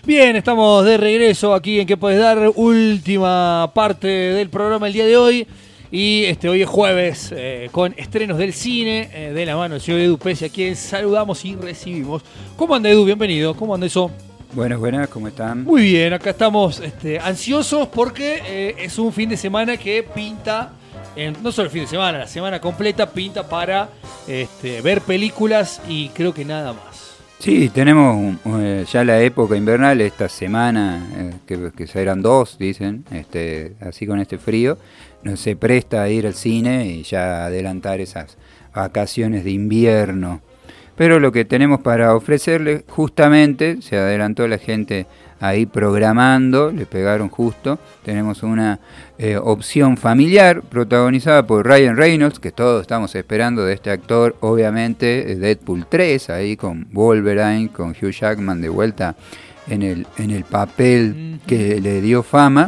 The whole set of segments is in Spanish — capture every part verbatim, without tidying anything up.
Bien, estamos de regreso aquí en ¿Qué Podés Dar? Última parte del programa el día de hoy. Y este hoy es jueves, eh, con estrenos del cine, eh, de la mano del señor Edu Pesi, a quien saludamos y recibimos. ¿Cómo anda, Edu? Bienvenido. ¿Cómo anda eso? Buenas, buenas, ¿cómo están? Muy bien, acá estamos este, ansiosos porque eh, es un fin de semana que pinta, en, no solo el fin de semana, la semana completa pinta para este, ver películas y creo que nada más. Sí, tenemos eh, ya la época invernal, esta semana, eh, que, que serán dos, dicen, este, así con este frío, no se presta a ir al cine y ya adelantar esas vacaciones de invierno. Pero lo que tenemos para ofrecerles, justamente, se adelantó la gente ahí programando, le pegaron justo, tenemos una eh, opción familiar protagonizada por Ryan Reynolds, que todos estamos esperando de este actor, obviamente Deadpool tres, ahí con Wolverine, con Hugh Jackman de vuelta en el, en el papel que le dio fama,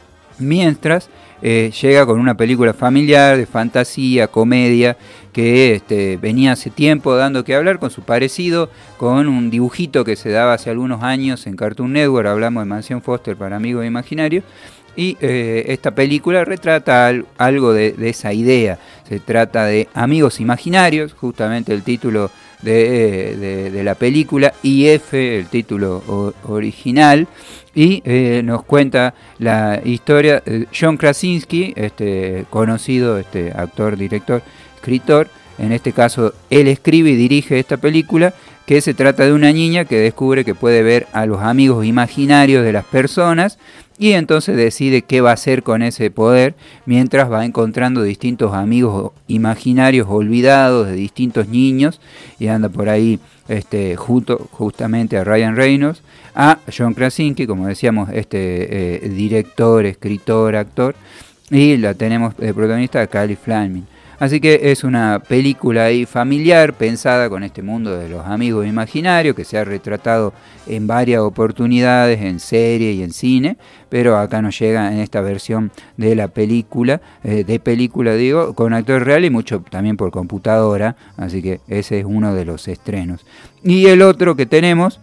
mientras eh, llega con una película familiar de fantasía, comedia, que este, venía hace tiempo dando que hablar con su parecido, con un dibujito que se daba hace algunos años en Cartoon Network, hablamos de Mansión Foster para amigos imaginarios, y eh, esta película retrata al, algo de, de esa idea, se trata de amigos imaginarios, justamente el título de, de, de la película, I F, el título o, original, y eh, nos cuenta la historia de John Krasinski, este conocido este actor, director, escritor, en este caso él escribe y dirige esta película, que se trata de una niña que descubre que puede ver a los amigos imaginarios de las personas y entonces decide qué va a hacer con ese poder mientras va encontrando distintos amigos imaginarios olvidados de distintos niños y anda por ahí este, junto justamente a Ryan Reynolds, a John Krasinski, como decíamos, este eh, director, escritor, actor, y la tenemos de protagonista a Callie Flamin. Así que es una película ahí familiar, pensada con este mundo de los amigos imaginarios, que se ha retratado en varias oportunidades, en serie y en cine, pero acá nos llega en esta versión de la película, eh, de película digo, con actores reales y mucho también por computadora, así que ese es uno de los estrenos. Y el otro que tenemos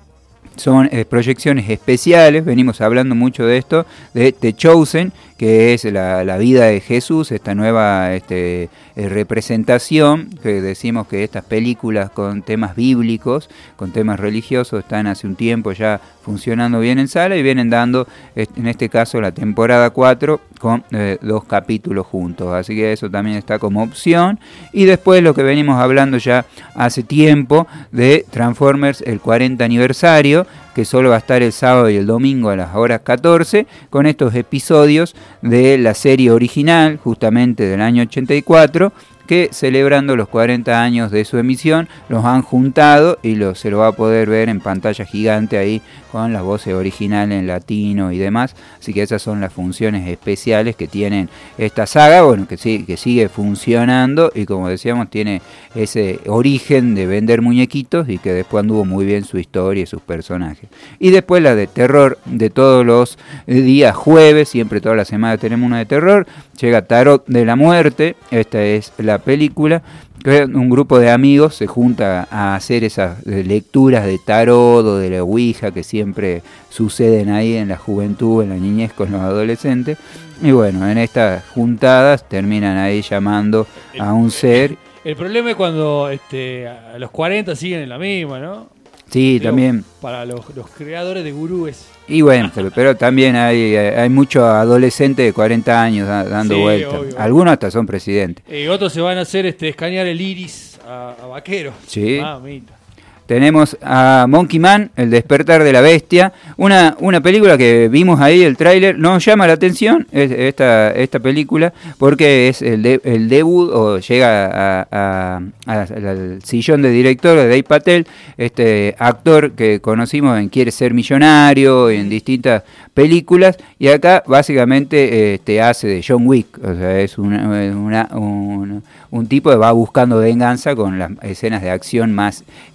son eh, proyecciones especiales, venimos hablando mucho de esto, de The Chosen, que es la, la vida de Jesús, esta nueva este, eh, representación, que decimos que estas películas con temas bíblicos, con temas religiosos, están hace un tiempo ya funcionando bien en sala y vienen dando, en este caso, la temporada cuatro con eh, dos capítulos juntos, así que eso también está como opción. Y después lo que venimos hablando ya hace tiempo de Transformers, el cuarenta aniversario, que solo va a estar el sábado y el domingo a las horas catorce, con estos episodios de la serie original, justamente del año ochenta y cuatro, que celebrando los cuarenta años de su emisión, los han juntado y lo, se lo va a poder ver en pantalla gigante ahí con las voces originales en latino y demás. Así que esas son las funciones especiales que tienen esta saga, bueno, que, sí, que sigue funcionando y como decíamos tiene ese origen de vender muñequitos y que después anduvo muy bien su historia y sus personajes. Y después la de terror de todos los días jueves, siempre toda la semana tenemos una de terror, llega Tarot de la Muerte, esta es la película, que un grupo de amigos se junta a hacer esas lecturas de tarot o de la ouija que siempre suceden ahí en la juventud, en la niñez con los adolescentes, y bueno, en estas juntadas terminan ahí llamando a un ser. El problema es cuando este, a los cuarenta siguen en la misma, ¿no? Sí, Digo, también. Para los, los creadores de gurúes. Y bueno, pero, pero también hay, hay muchos adolescentes de cuarenta años dando sí, vueltas. Obvio. Algunos hasta son presidentes. Y eh, otros se van a hacer este, escanear el iris a, a vaqueros. Sí. Mamita. Tenemos a Monkey Man, El Despertar de la Bestia, una, una película que vimos ahí, el tráiler, nos llama la atención esta, esta película porque es el, de, el debut o llega a, a, a, al sillón de director de Dave Patel, este actor que conocimos en Quiere Ser Millonario, en distintas películas, y acá básicamente este, hace de John Wick, o sea, es una, una, un, un tipo que va buscando venganza con las escenas de acción más eh, impensables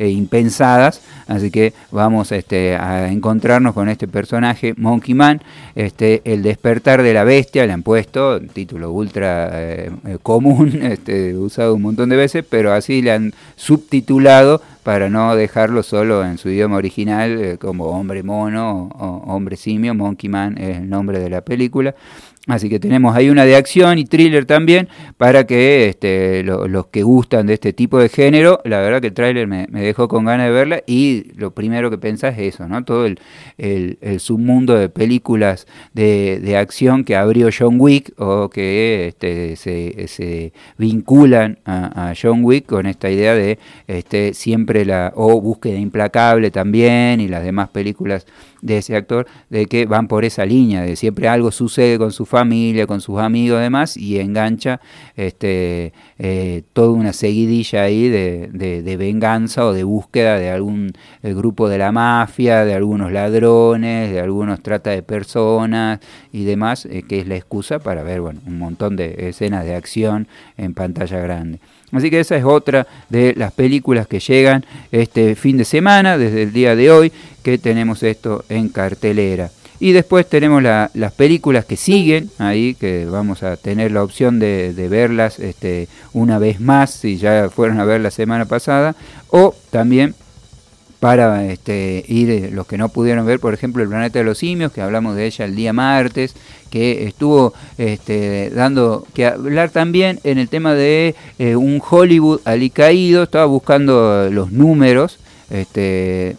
pensadas, así que vamos este, a encontrarnos con este personaje, Monkey Man, este, el despertar de la bestia, le han puesto, título ultra eh, común, este, usado un montón de veces, pero así le han subtitulado para no dejarlo solo en su idioma original, eh, como hombre mono o, o hombre simio. Monkey Man es el nombre de la película. Así que tenemos ahí una de acción y thriller también, para que este, lo, los que gustan de este tipo de género, la verdad que el tráiler me, me dejó con ganas de verla, y lo primero que pensás es eso, ¿no? Todo el, el, el submundo de películas de, de acción que abrió John Wick, o que este, se, se vinculan a, a John Wick con esta idea de este, siempre la, o Búsqueda Implacable también, y las demás películas de ese actor, de que van por esa línea, de siempre algo sucede con su familia, con sus amigos y demás, y engancha este, eh, toda una seguidilla ahí de, de, de venganza o de búsqueda de algún grupo de la mafia, de algunos ladrones, de algunos trata de personas y demás, eh, que es la excusa para ver, bueno, un montón de escenas de acción en pantalla grande. Así que esa es otra de las películas que llegan este fin de semana, desde el día de hoy, que tenemos esto en cartelera. Y después tenemos la, las películas que siguen ahí, que vamos a tener la opción de, de verlas este, una vez más, si ya fueron a ver la semana pasada, o también para este, ir, los que no pudieron ver, por ejemplo, El Planeta de los Simios, que hablamos de ella el día martes, que estuvo este, dando que hablar también en el tema de eh, un Hollywood alicaído. Estaba buscando los números este,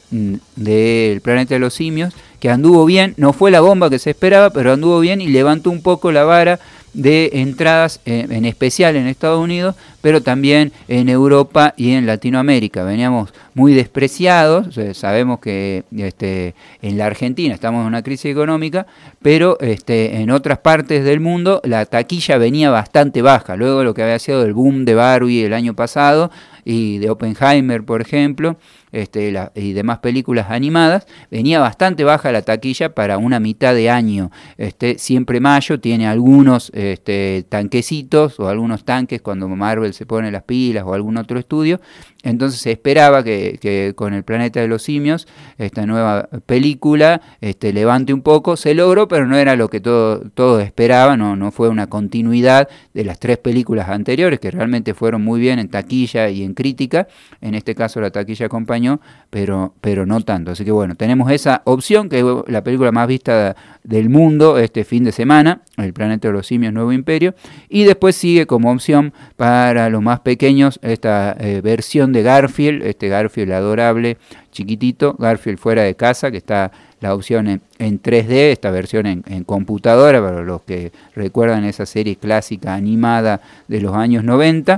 del Planeta de los Simios, que anduvo bien, no fue la bomba que se esperaba, pero anduvo bien y levantó un poco la vara de entradas, eh, en especial en Estados Unidos, pero también en Europa y en Latinoamérica. Veníamos muy despreciados, o sea, sabemos que este, en la Argentina estamos en una crisis económica, pero este, en otras partes del mundo la taquilla venía bastante baja, luego de lo que había sido el boom de Barbie el año pasado, y de Oppenheimer, por ejemplo, este, la, y demás películas animadas, venía bastante baja la taquilla para una mitad de año. Este, siempre mayo tiene algunos este, tanquecitos, o algunos tanques cuando Marvel se pone las pilas, o algún otro estudio. Entonces se esperaba que, que con El Planeta de los Simios, esta nueva película, este, levante un poco. Se logró, pero no era lo que todo, todos esperaban, no, no fue una continuidad de las tres películas anteriores, que realmente fueron muy bien en taquilla y en crítica. En este caso la taquilla acompañó, pero, pero no tanto. Así que bueno, tenemos esa opción, que es la película más vista del mundo este fin de semana, El Planeta de los Simios, Nuevo Imperio. Y después sigue como opción para los más pequeños esta eh, versión de Garfield, este Garfield adorable, chiquitito, Garfield fuera de casa, que está la opción en, en tres D, esta versión en, en computadora, para los que recuerdan esa serie clásica animada de los años noventa.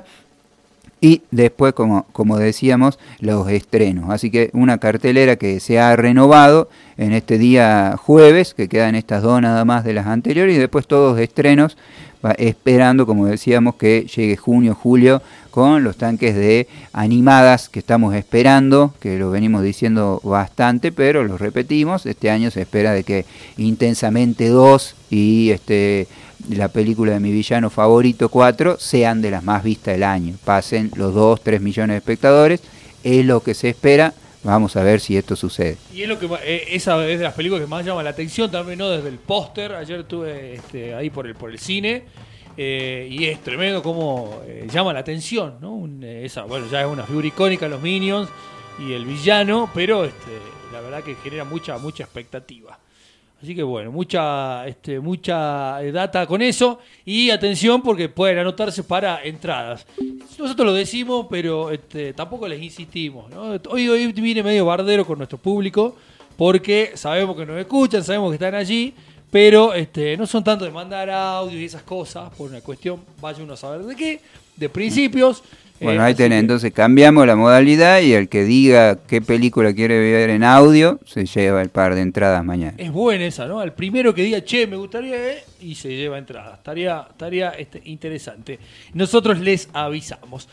Y después, como, como decíamos, los estrenos. Así que una cartelera que se ha renovado en este día jueves, que quedan estas dos nada más de las anteriores, y después todos estrenos, va esperando, como decíamos, que llegue junio, julio, con los tanques de animadas que estamos esperando, que lo venimos diciendo bastante, pero lo repetimos. Este año se espera de que Intensamente dos y este... la película de Mi Villano Favorito cuatro sean de las más vistas del año, pasen los dos, tres millones de espectadores, es lo que se espera. Vamos a ver si esto sucede. Y es lo que eh, esa es de las películas que más llama la atención también, ¿no? Desde el póster, ayer estuve este, ahí por el por el cine, eh, y es tremendo cómo eh, llama la atención, ¿no? Un, eh, esa, bueno, ya es una figura icónica, los Minions y el villano, pero este, la verdad que genera mucha mucha expectativa. Así que bueno, mucha este, mucha data con eso, y atención porque pueden anotarse para entradas. Nosotros lo decimos, pero este, tampoco les insistimos, ¿no? Hoy, hoy viene medio bardero con nuestro público, porque sabemos que nos escuchan, sabemos que están allí, pero este, no son tanto de mandar audio y esas cosas, por una cuestión, vaya uno a saber de qué, de principios. Bueno, eh, ahí tenés, que... entonces cambiamos la modalidad, y el que diga qué película quiere ver en audio se lleva el par de entradas mañana. Es buena esa, ¿no? Al primero que diga, che, me gustaría, eh, y se lleva entradas. Estaría, estaría este, interesante. Nosotros les avisamos.